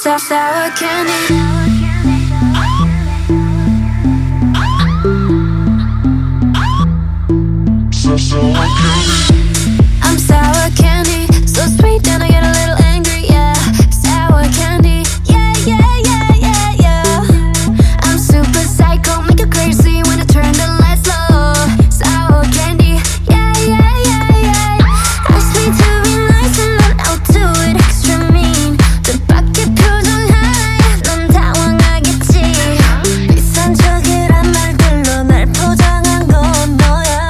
Sour candy. I'm sour candy, so sweet then I get a little angry, yeah. Sour candy, yeah, yeah, yeah, yeah, yeah. I'm super psycho, make you crazy when I turn the lights low. Sour candy, yeah, yeah, yeah, yeah. Ask me to be nice and then I'll do it extra mean. 뜻밖의 표정 하나에 넌 당황하겠지. 비싼 척이란 말들로 날 포장한 건 너야.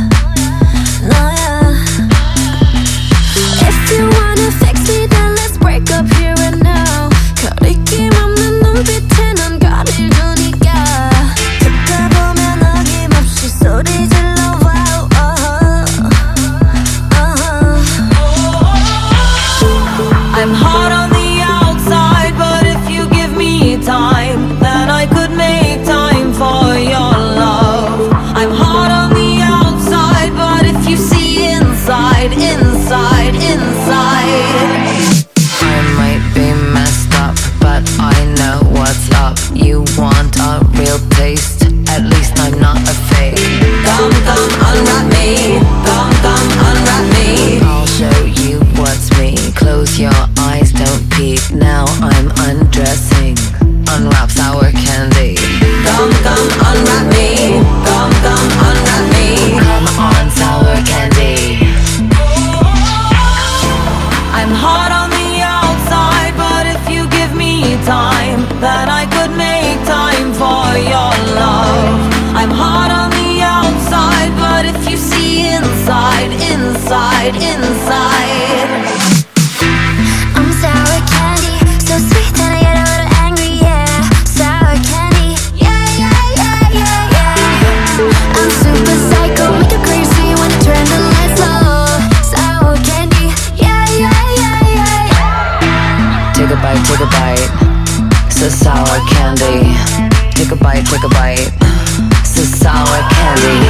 If you wanna fix me, then let's break up here and now. 거리낌 없는 눈빛에 넌 거리를 두니까. 듣다 보면 어김없이 소리 질러. Wow, I'm hot on the outside, but if you give me time, then I could make time for your love. I'm hot on the outside, but if you see inside, inside, inside. I might be messed up, but I know what's up. You want a real taste? At least I'm not a fake. Come, unwrap me. Come, unwrap me. I'll show you what's me. Close your eyes, don't peek. Now I'm undressing. Unwrap sour candy. Come, unwrap me. Come, unwrap me. Come on, sour candy. I'm hot on the outside, but if you give me time, then I could make time for your love. I'm hot on the outside, but if you see inside, inside, inside. I'm sour candy, so sweet that I get a little angry, yeah. Sour candy, yeah, yeah, yeah, yeah, yeah. I'm super psycho, make you crazy when I turn the lights low. Sour candy, yeah, yeah, yeah, yeah, yeah. Take a bite, take a bite. So sour candy. Take a bite, take a bite. So sour candy.